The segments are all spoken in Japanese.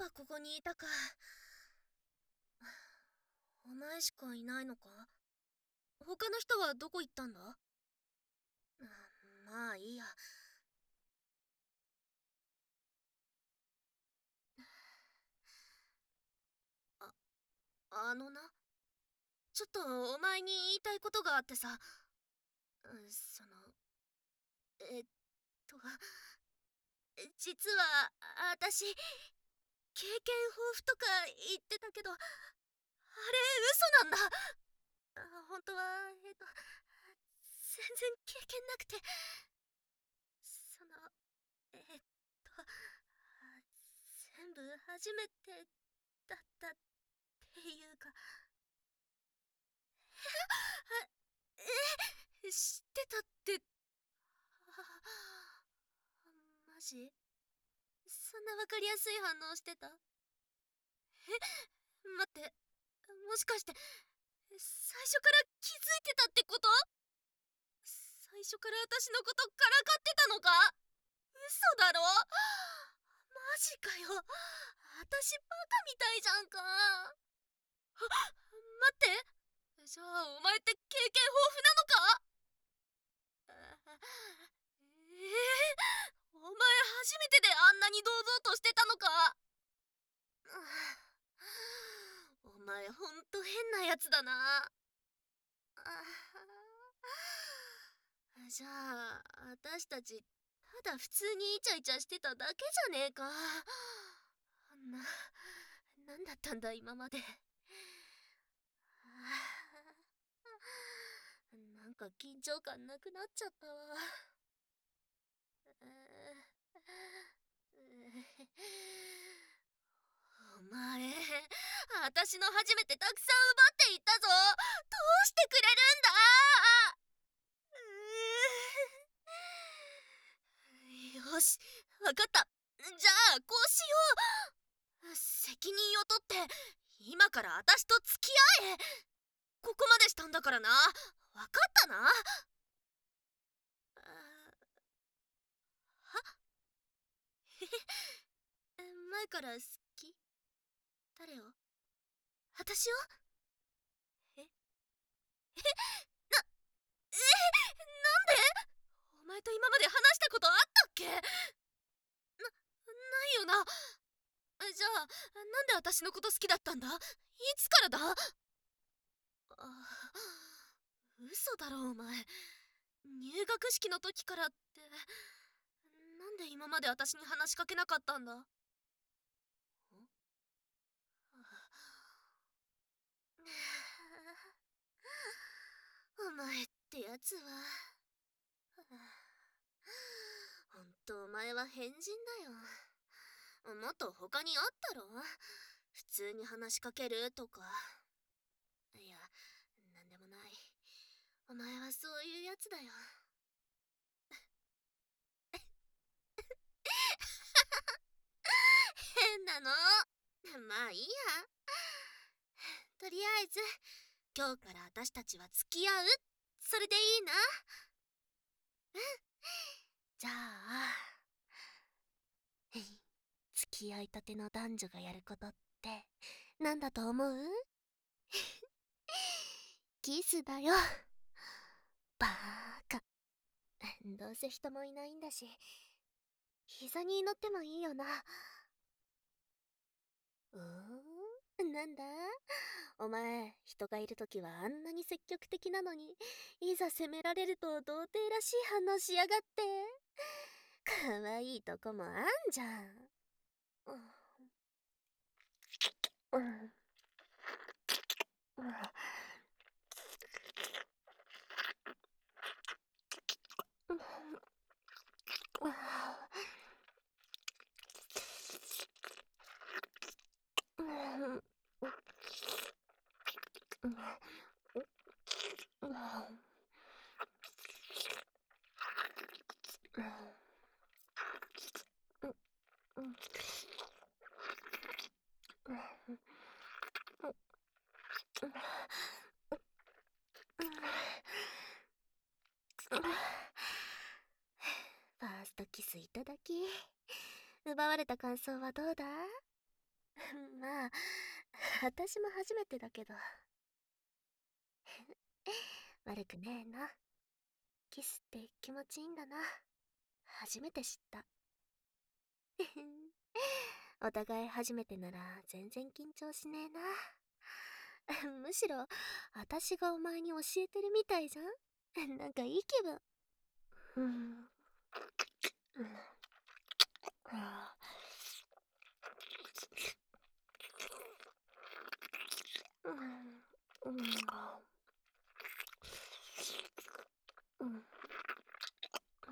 がここにいたか。お前しかいないのか？他の人はどこ行ったんだ？まあいいや。あ、あのな、ちょっとお前に言いたいことがあってさ。えっと、実は、私、経験豊富とか言ってたけど、あれ嘘なんだ。本当は、全然経験なくて、その、えっと、全部初めてだったっていうか、知ってたって、マジ？そんなわかりやすい反応してた？待って、もしかして、最初から気づいてたってこと？最初から私のことからかってたのか？嘘だろ？マジかよ。私バカみたいじゃんか。待って。じゃあお前って経験豊富なのか？お前初めてであんなに堂々としてたのか？お前ほんと変なやつだな。じゃあ私たちただ普通にイチャイチャしてただけじゃねえか。なんだったんだ今まで。なんか緊張感なくなっちゃったわ。お前、私の初めてたくさん奪っていったぞ。どうしてくれるんだ？よし、わかった。じゃあこうしよう。責任を取って今から私と付き合え。ここまでしたんだからな。わかったな。は？前から好き？誰を？私を？ええ、なんで？お前と今まで話したことあったっけ？ないよな。じゃあなんで私のこと好きだったんだ？いつからだ？嘘だろお前。入学式の時からって。なんで今まで私に話しかけなかったんだ？お前ってやつは。ほんとお前は変人だよ。もっと他にあったろ？普通に話しかけるとか。いや、なんでもない。お前はそういうやつだよ。変なの。まあいいや。とりあえず今日から私たちは付き合う。それでいいな。じゃあ付き合いたての男女がやることってなんだと思う？キスだよ。バーカ。どうせ人もいないんだし膝に乗ってもいいよな。なんだお前、人がいるときはあんなに積極的なのに、いざ責められると童貞らしい反応しやがって。かわいいとこもあんじゃん。うん。ファーストキスいただき。奪われた感想はどうだ？ まあ、私も初めてだけど。悪くねえな。キスって気持ちいいんだな。初めて知った。お互い初めてなら全然緊張しねえな。むしろ、私がお前に教えてるみたいじゃん。なんかいい気分。うん。うん。あーうん。うん。うん。うん。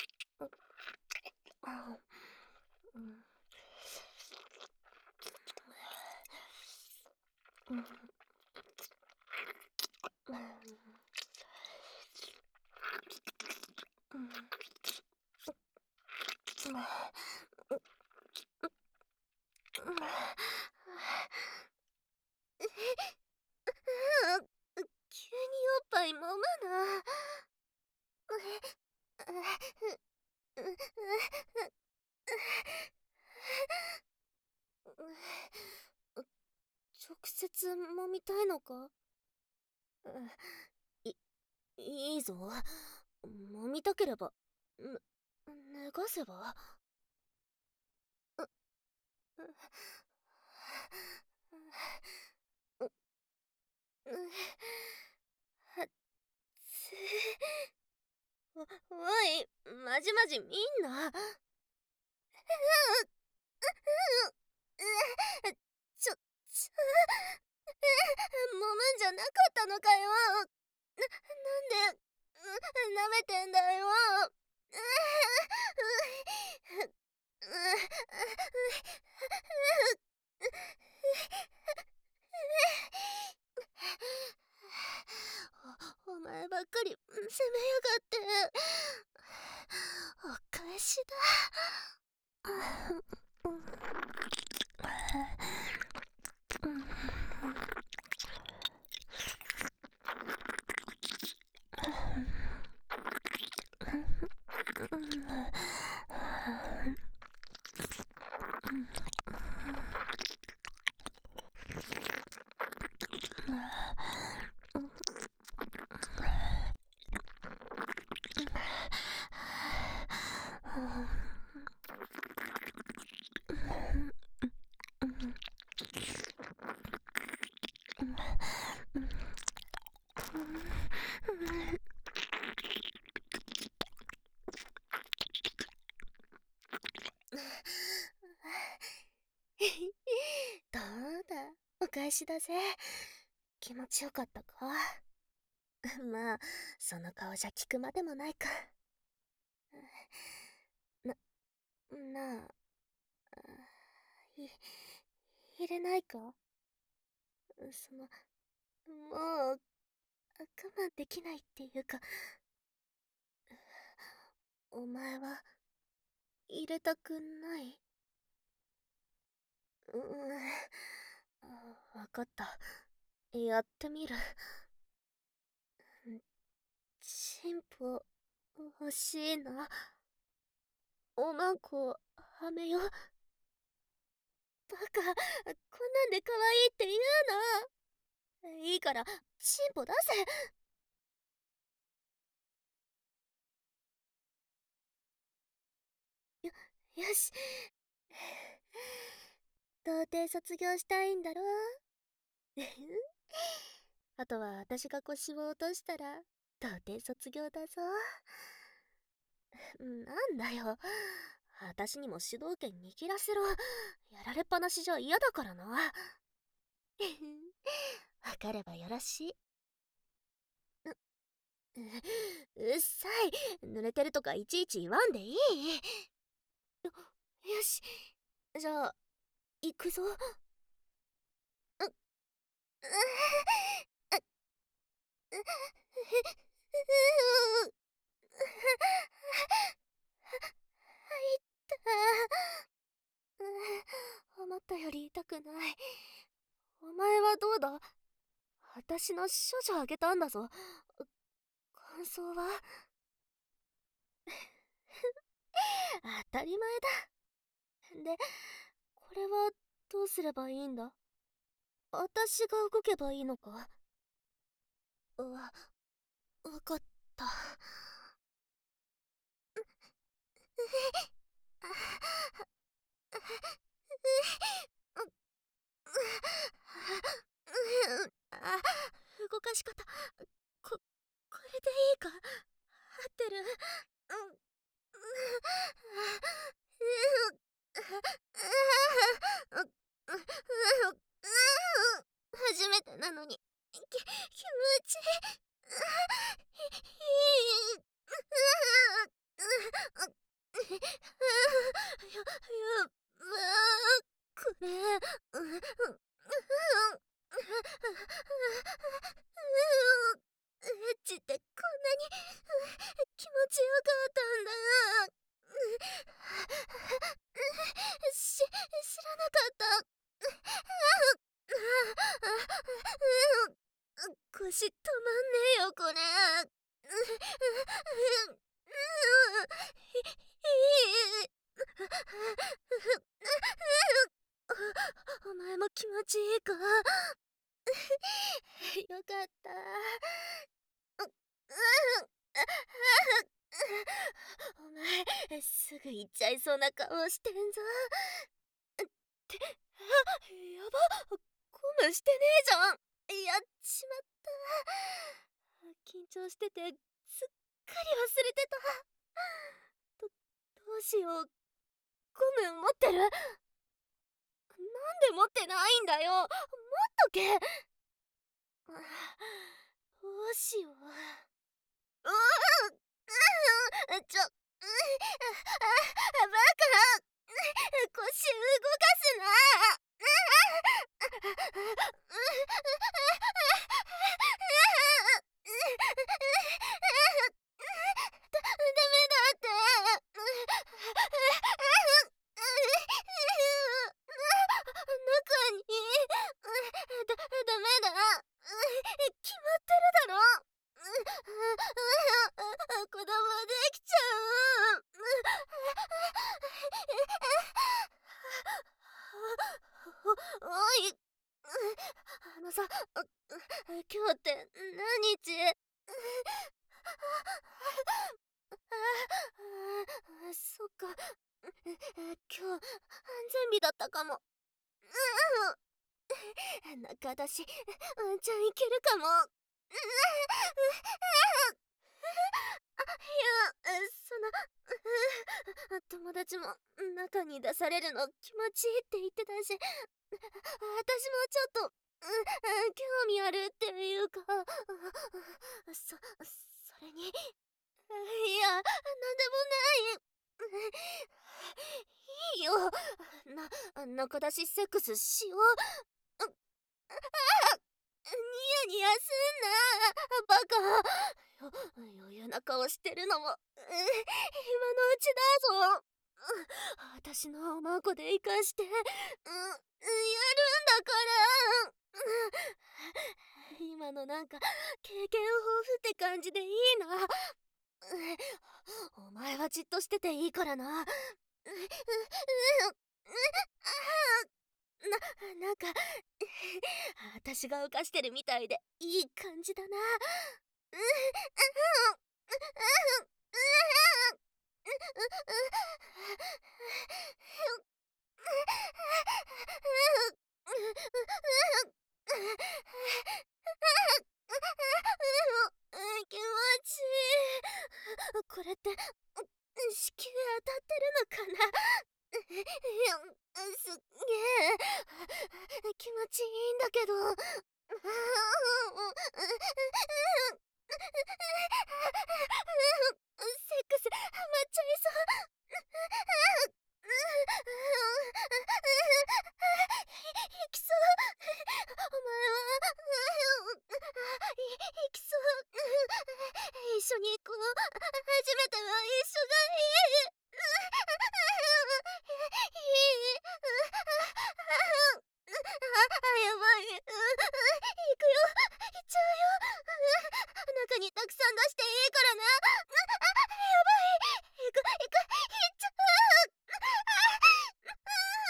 あうん。うん。うん。うん。急におっぱい揉むな。直接揉みたいのか？い、いいぞ。揉みたければ、脱がせば。はっつおい、まじまじ見んな。ちょ、揉むんじゃなかったのかよ。なんで、舐めてんだよ。お前ばっかり責めやがって。お返しだ。どうだ、お返しだぜ。気持ちよかったか？まあ、その顔じゃ聞くまでもないか。な、なあ、い、入れないか？もう、我慢できないっていうか、お前は、入れたくない？わかった。やってみる。チンポ、欲しいな。おまんこ、はめよ。バカ、こんなんで可愛いって言うの？いいから、チンポ出せ。よし。童貞卒業したいんだろ？あとは私が腰を落としたら、童貞卒業だぞ。なんだよ。私にも主導権握らせろ。やられっぱなしじゃ嫌だからな。わかればよろしい。うっさい。濡れてるとかいちいち言わんでいい。よし。じゃあ、行くぞ。入った。思ったより痛くない。お前はどうだ？私の処女あげたんだぞ。感想は？当たり前だ。で、これはどうすればいいんだ？私が動けばいいのか？わかった。動かし方、これでいいか？合ってる？初めてなのに気持ちいい。これエッチってこんなに気持ちよかったんだ。知らなかった。腰止まんねえよこれ。お前も気持ちいいか？よかった。お前すぐ行っちゃいそうな顔してんぞ。ってやば、ゴムしてねえじゃん。やっちまった。緊張しててすっかり忘れてた。どうしよう。ゴム持ってる？なんで持ってないんだよ。持っとけ。どうしよう。バカ。腰動かすな。ダメだって。中にダメだ。決まってるだろ。子供できちゃう。おい、さ、今日って何日？そっか。今日安全日だったかも。中だしワンチャンいけるかも。友達も中に出されるの気持ちいいって言ってたし、私もちょっと興味あるっていうか、それに、いや、なんでもない。いいよ。中出しセックスしよう。ニヤニヤすんな、バカ。余裕な顔してるのも今のうちだぞ。私のおまんこで生かしてやるんだから。今のなんか経験豊富って感じでいいな。お前はじっとしてていいからな。なんか私が浮かしてるみたいでいい感じだな。気持ちいい。これって子宮当たってるのかな？すっげえ気持ちいいんだけど。セックスハマっちゃいそう。いきそう。お前はいきそう。一緒に行こう。初めては一緒がいい。やばい。行くよ。行っちゃうよ。中にたくさん出していいからな。やばい。行っちゃう。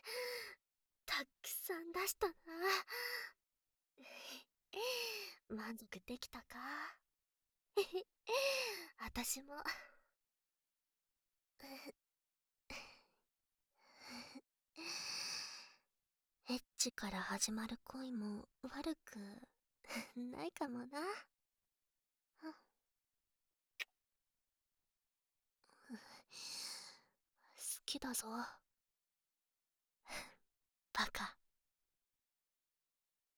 たくさん出したな。満足できたか？私も。エッチから始まる恋も悪くないかもな。好きだぞ、バカ。